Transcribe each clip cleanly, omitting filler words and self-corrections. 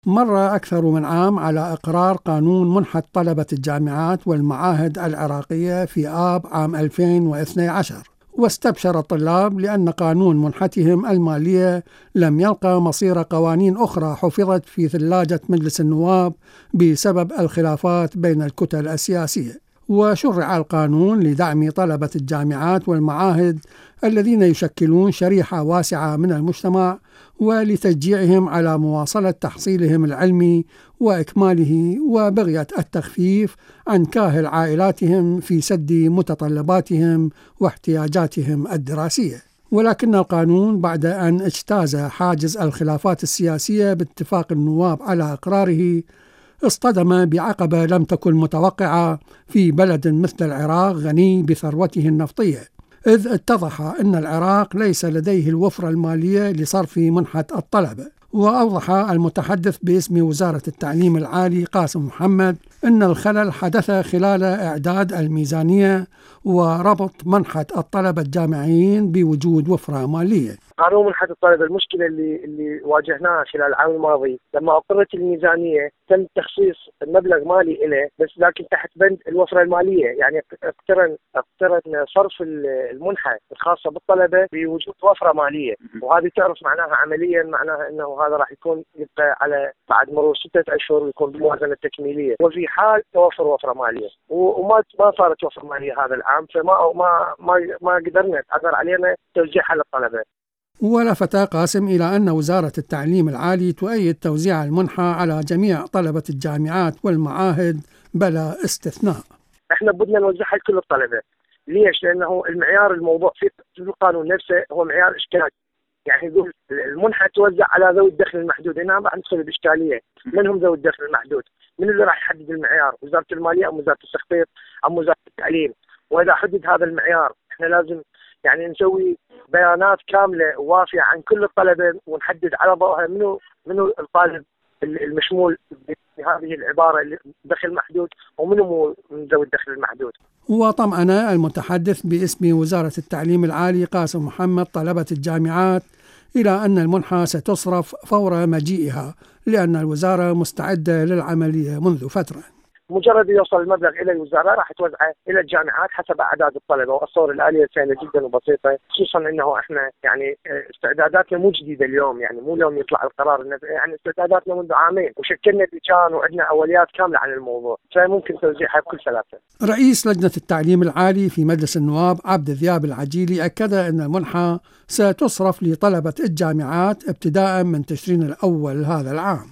مر أكثر من عام على إقرار قانون منحة طلبة الجامعات والمعاهد العراقية في آب عام 2012، واستبشر الطلاب لأن قانون منحتهم المالية لم يلقى مصير قوانين أخرى حفظت في ثلاجة مجلس النواب بسبب الخلافات بين الكتل السياسية. وشرع القانون لدعم طلبة الجامعات والمعاهد الذين يشكلون شريحة واسعة من المجتمع، ولتشجيعهم على مواصلة تحصيلهم العلمي وإكماله، وبغية التخفيف عن كاهل عائلاتهم في سد متطلباتهم واحتياجاتهم الدراسية. ولكن القانون بعد أن اجتاز حاجز الخلافات السياسية باتفاق النواب على إقراره، اصطدم بعقبة لم تكن متوقعة في بلد مثل العراق غني بثروته النفطية، إذ اتضح أن العراق ليس لديه الوفرة المالية لصرف منحة الطلبة. وأوضح المتحدث باسم وزارة التعليم العالي قاسم محمد أن الخلل حدث خلال إعداد الميزانية وربط منحة الطلبة الجامعيين بوجود وفرة مالية. قانون منحة الطلبة، المشكلة اللي واجهناها خلال العام الماضي لما أقرت الميزانية تم تخصيص مبلغ مالي إليه، بس لكن تحت بند الوفرة المالية، يعني اقترن صرف المنحة الخاصة بالطلبة بوجود وفرة مالية، وهذه تعرف معناها عمليا معناها أنه هذا راح يكون يبقى على بعد مرور 6 أشهر ويكون بموازنة تكميلية، وفي حال توفر وفرة مالية وما صارت وفرة مالية هذا العام، فما ما ما ما قدرنا تعثر علينا توزيعها للطلبة. ولفت قاسم إلى أن وزارة التعليم العالي تؤيد توزيع المنحة على جميع طلبة الجامعات والمعاهد بلا استثناء. احنا بدنا نوزعها لكل الطلبة. ليش؟ لأنه المعيار الموضوع في القانون نفسه هو معيار إشكالي، يعني يقول المنحة توزع على ذوي الدخل المحدود. هنا راح ندخل بإشكالية، من هم ذوي الدخل المحدود؟ من اللي راح يحدد المعيار؟ وزارة المالية أم وزارة التخطيط أم وزارة التعليم؟ وإذا حدد هذا المعيار احنا لازم يعني نسوي بيانات كاملة ووافية عن كل الطلبة ونحدد على ضوءها منو الطالب المشمول بهذه العبارة دخل محدود ومنو مو من ذوي الدخل المحدود. وطمأن المتحدث باسم وزارة التعليم العالي قاسم محمد طلبة الجامعات إلى أن المنحة ستصرف فور مجيئها، لأن الوزارة مستعدة للعملية منذ فترة. مجرد يوصل المبلغ إلى الوزارة راح توزعه إلى الجامعات حسب أعداد الطلبة، والصور الآلية سهلة جدا وبسيطة، خصوصا إنه إحنا يعني استعداداتنا مو جديدة اليوم، يعني مو اليوم يطلع القرار، يعني استعداداتنا منذ عامين وشكلنا بلجان وعندنا أوليات كاملة عن الموضوع، فممكن توزيعها بكل سلاسة. رئيس لجنة التعليم العالي في مجلس النواب عبد الذياب العجيلي أكد أن المنحة ستصرف لطلبة الجامعات ابتداء من تشرين الأول هذا العام.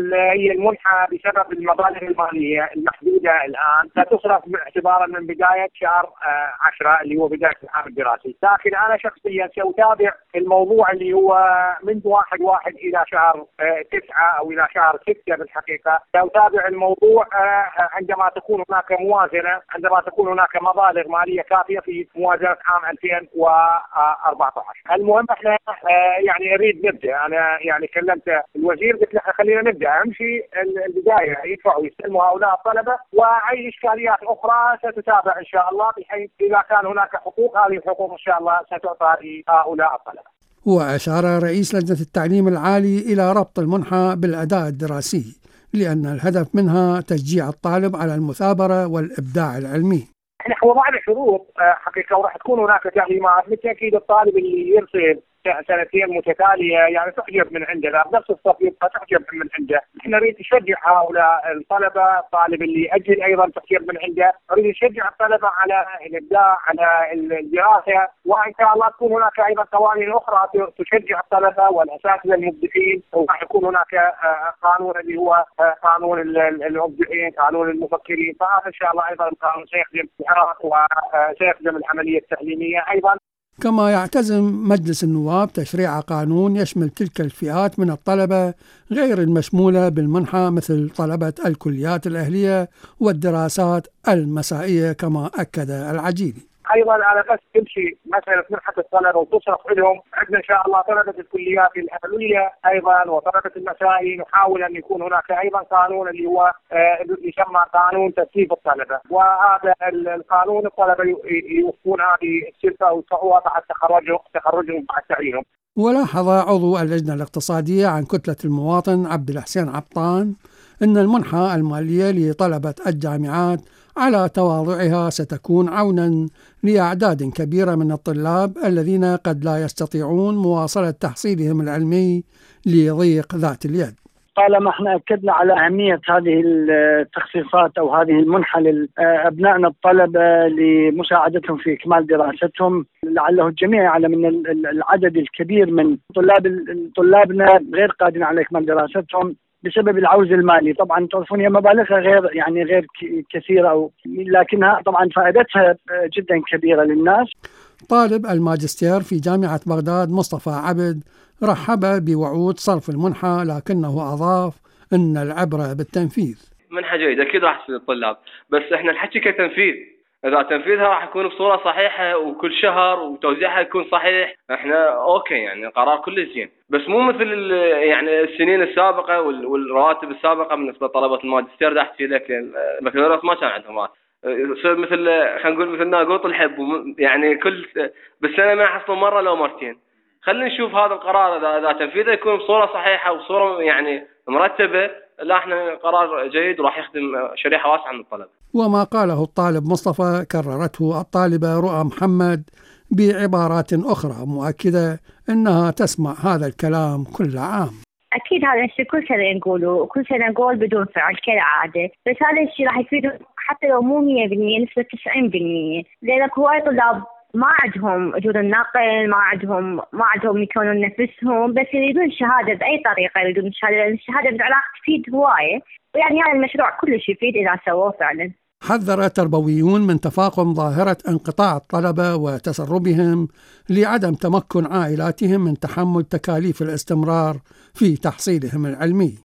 هي المنحة بسبب المبالغ المالية المحدودة الآن ستصرف اعتبارا من بداية شهر 10 اللي هو بداية العام الدراسي، لكن أنا شخصيا سأتابع الموضوع اللي هو منذ 1/1 إلى شهر 9 أو إلى شهر 6 بالحقيقة. سأتابع الموضوع عندما تكون هناك موازنة، عندما تكون هناك مبالغ مالية كافية في موازنة عام 2014. المهم احنا يعني نريد نبدأ، أنا يعني كلمت الوزير قلت له خلينا نبدأ، أهم شيء البداية يدفعوا يستلموا هؤلاء الطلبة، وأي إشكاليات أخرى ستتابع إن شاء الله، بحيث إذا كان هناك حقوق هذه الحقوق إن شاء الله ستعطى لهؤلاء الطلبة. وأشار رئيس لجنة التعليم العالي إلى ربط المنحة بالأداء الدراسي، لأن الهدف منها تشجيع الطالب على المثابرة والإبداع العلمي. احنا وضعنا شروط حقيقة، وراح تكون هناك تعليمات بالتأكيد الطالب اللي يرسل 2 متتالية يعني تحجب من عندنا بنفس الصف يبقى تحجب من عنده. احنا نريد نشجع هؤلاء الطلبة، الطالب اللي أجل أيضا تحجب من عنده، نريد نشجع الطلبة على الإبداع على الدراسة، وإن شاء الله تكون هناك أيضا قوانين أخرى تشجع الطلبة والأساتذة المبدعين، وراح يكون هناك قانون اللي هو قانون المبدعين، قانون المفكرين، فهذا إن شاء الله أيضا القانون سيخدم العراق وسيخدم العملية التعليمية أيضا. كما يعتزم مجلس النواب تشريع قانون يشمل تلك الفئات من الطلبة غير المشمولة بالمنحة، مثل طلبة الكليات الأهلية والدراسات المسائية، كما أكد العجيلي. ايضا انا بس تمشي مساله منحه الطلبه وتصرف لهم. عندنا ان شاء الله طلبه الكليات الاهليه ايضا وطلبه المسائي، نحاول ان يكون هناك ايضا قانون اللي هو يسمى قانون تسليف الطلبه، وهذا القانون الطلبه يوفون هذه الشركه ويدفعوها بعد تخرجهم بعد تعيينهم. ولاحظ عضو اللجنة الاقتصادية عن كتلة المواطن عبد الحسين عبطان أن المنحة المالية لطلبة الجامعات على تواضعها ستكون عونا لأعداد كبيرة من الطلاب الذين قد لا يستطيعون مواصلة تحصيلهم العلمي لضيق ذات اليد. طالما احنا اكدنا على اهميه هذه التخصيصات او هذه المنحه لابنائنا الطلبه لمساعدتهم في اكمال دراستهم، لعله الجميع يعلم ان العدد الكبير من طلابنا غير قادرين على اكمال دراستهم بسبب العوز المالي. طبعا تعرفون هي مبالغها غير كثيره، لكنها طبعا فائدتها جدا كبيره للناس. طالب الماجستير في جامعة بغداد مصطفى عبد رحب بوعود صرف المنحة، لكنه أضاف أن العبرة بالتنفيذ. منحة جيدة أكيد راح تفيد الطلاب، بس احنا نحكي كتنفيذ. إذا تنفيذها راح يكون بصورة صحيحة وكل شهر وتوزيعها يكون صحيح، احنا أوكي يعني قرار كله زين، بس مو مثل يعني السنين السابقة والرواتب السابقة بالنسبة لطلبة الماجستير راح تفيد لك البكالوريوس ما كان عندهم راتب. يصير مثل خلينا نقول مثل ناقوط الحب، يعني كل بالسنة ما يحصلون مرة لو مرتين. خلينا نشوف هذا القرار إذا تنفيذه يكون بصورة صحيحة وبصورة يعني مرتبة، لا احنا قرار جيد وراح يخدم شريحة واسعة من الطلبة. وما قاله الطالب مصطفى كررته الطالبة رؤى محمد بعبارات أخرى مؤكدة أنها تسمع هذا الكلام كل عام. أكيد هذا الشيء كل سنة نقوله وكل سنة نقول بدون فعل كالعادة، بس هذا الشيء راح يفيد حتى لو مو 100% نسبة 90%، لأن هواي طلاب ما عندهم أجور النقل، ما عندهم يكونون نفسهم، بس يريدون الشهادة بأي طريقة، يريدون الشهادة لأن الشهادة بالعراق تفيد هواية، ويعني هذا المشروع كلش يفيد إذا سووه فعلا. حذر التربويون من تفاقم ظاهرة انقطاع الطلبة وتسربهم لعدم تمكن عائلاتهم من تحمل تكاليف الاستمرار في تحصيلهم العلمي.